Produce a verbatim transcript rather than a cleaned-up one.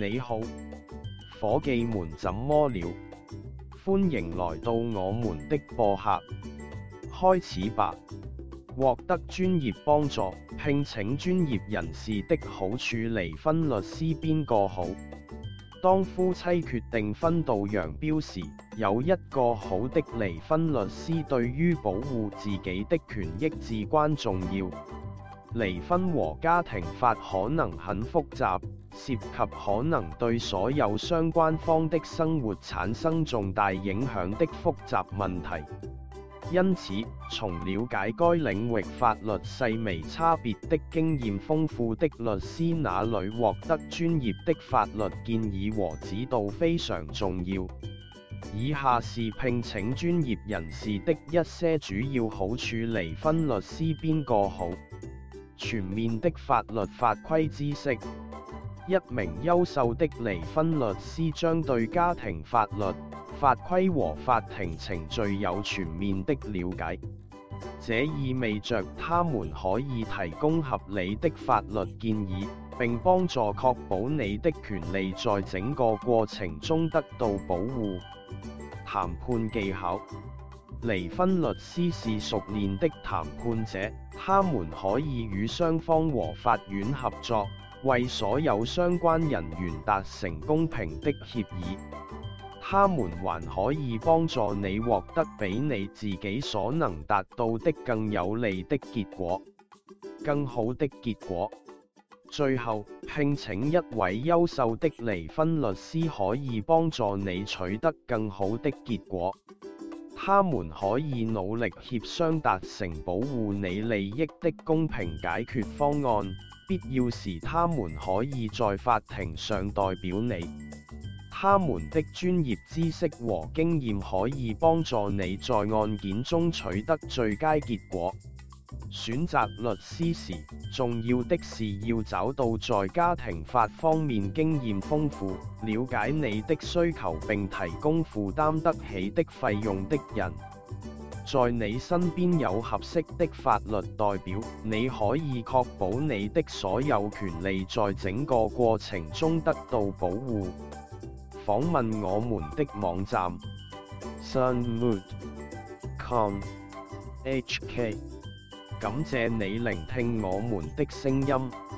你好，夥計們怎麼了？歡迎來到我們的播客，開始吧。獲得專業幫助，聘請專業人士的好處。離婚律師邊個好？當夫妻決定分道揚鑣時，有一個好的離婚律師對於保護自己的權益至關重要。離婚和家庭法可能很複雜，涉及可能對所有相關方的生活產生重大影響的複雜問題。因此，從了解該領域法律細微差別的經驗豐富的律師那裡獲得專業的法律建議和指導非常重要。以下是聘請專業人士的一些主要好處。離婚律師邊個好？全面的法律法規知識。一名優秀的離婚律師將對家庭法律、法規和法庭程序有全面的了解，這意味着他們可以提供合理的法律建議，並幫助確保你的權利在整個過程中得到保護。談判技巧。離婚律師是熟練的談判者，他們可以與雙方和法院合作，為所有相關人員達成公平的協議。他們還可以幫助你獲得比你自己所能達到的更有利的結果，更好的結果。最後，聘請一位優秀的離婚律師可以幫助你取得更好的結果。他們可以努力協商達成保護你利益的公平解決方案，必要時他們可以在法庭上代表你。他們的專業知識和經驗可以幫助你在案件中取得最佳結果。選擇律師時，重要的是要找到在家庭法方面經驗豐富、了解你的需求並提供負擔得起的費用的人。在你身邊有合適的法律代表，你可以確保你的所有權利在整個過程中得到保護。訪問我們的網站 sunmood 點 com H K。感謝你聆聽我們的聲音。